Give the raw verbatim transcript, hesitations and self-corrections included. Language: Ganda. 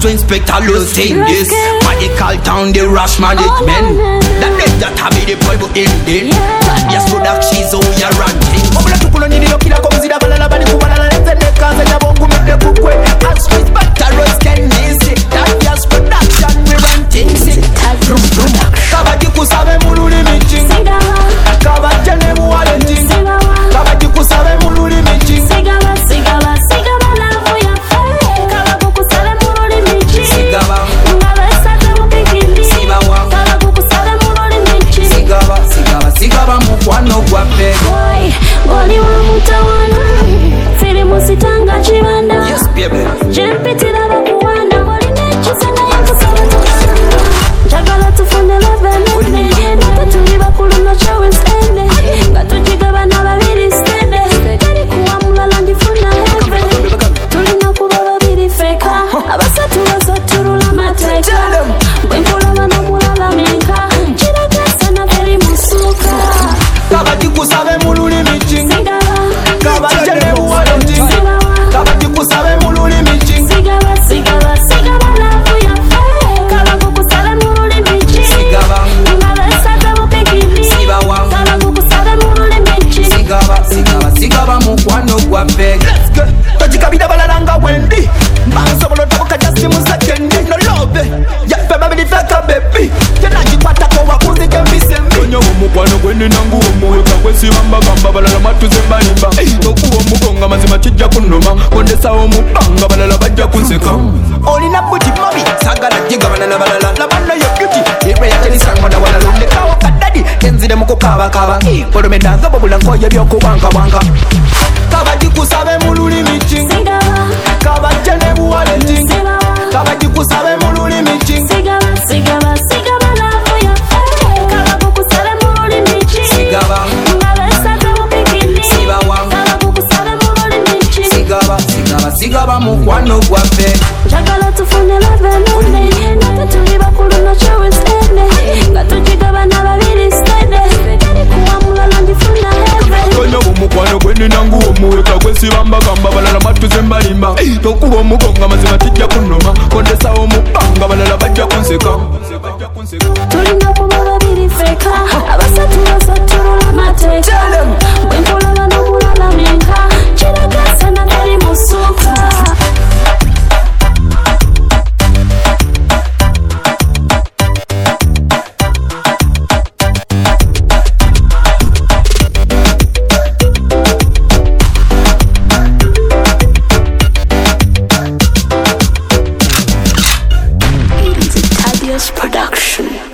to inspect all those things. Medical town, the rush management. That dead that have the boy but in it. Yes, so that she's all your ranting. Obula tukulo nini yo kila komzida balala bani kubalala lete nekaze ya bongu mende kukwe. As street battles can easy. That yes production we run things. Kabadi kusabe mululi miching. Kabadi ne muwale ting. Kabadi kusabe mululi miching. Sigaba, sigaba, sigaba love ya fe. Kabadi kusabe mululi miching. Sigaba. Ngabesa tamu bikini. Sibawa. Kabadi kusabe mululi miching. Sigaba, sigaba, sigaba mukwano gwa fe. Boy, goli wa mutawana. Filimu sitanga chibanda. Yes baby. Jempitira bakuwanda. Goli nechisana ya kusaba tukana. Jagala tufune love nene. Natatuli bakulu no chawes ene. Gatujiga bana babiri stende. Kari kuwa mulala ndifuna heaven. Tulina kuba babiri feka. Abasatu basoturula mateka. Bwempula bana mulala minka. Chiragasa na feri musuka. Kabadi kusabe mululi miching. Sigaba. Kabadi ne muwale ting. Kabadi kusabe mululi miching. Sigaba, sigaba, sigaba love ya fe. Kabadi kusabe mululi miching. Sigaba. Ngabesa tamu bikini. Sibawa. Kabadi kusabe mululi miching. Sigaba, sigaba, sigaba mukwano gwa fe. Let's go. Tojikabida balalanga wendi. Mbanzo bolo toka just mu second. No love. Ya fe baby feka baby. Tena jikwata ko wakuzi kembise mi. Konyo mukwano gwendi nangu omuweka kwesi bamba gamba balala matuze mbalimba. Okuwa mugonga mazima kijja kunoma. Kondesa omupanga balala bajja kunseka. Olina buti mami. Sagala jiga banana balala. Labana yo beauty. Ibre ya teli sang mwana wana lunde kawo kadadi. Kenzide muko kaba kaba. Polo medanza babula nkoye byoko wanka wanka. Kabadi kusabe mululi miching. Sigaba. Kabadi ne muwale ting. Sigaba. Kabadi kusabe mululi miching. Sigaba, sigaba, sigaba love ya fe. Kabadi kusabe mululi miching. Sigaba. Ngabesa tamu bikini. Sibawa. Kabadi kusabe mululi miching. Sigaba, sigaba, sigaba mukwano gwa fe. Jagala tufune love nene. Natatuli bakulu no chawes ene. Gatujiga bana babiri stende. Kari kuwa mulala ndifuna heaven. Konyo mukwano gwendi nangu omuweka kwesi bamba gamba balala matuze mbalimba. Okuwa omugonga mazima kijja kunoma. Kondesa omupanga balala bajja kunseka. Tulina kuba babiri feka. Abasatu basoturula mateka. Bwempula bana mulala minka. Chiragasa na feri musuka. It's a Tadios production.